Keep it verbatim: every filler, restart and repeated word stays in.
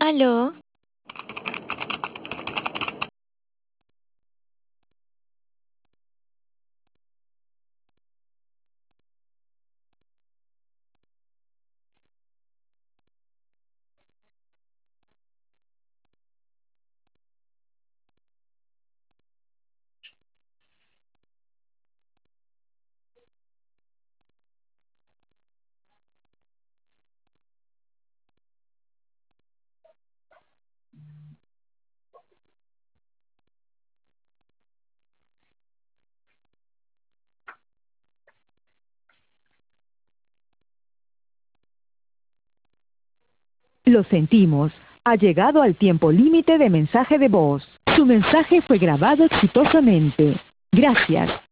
Aló, Lo sentimos. Ha llegado al tiempo límite de mensaje de voz. Su mensaje fue grabado exitosamente. Gracias.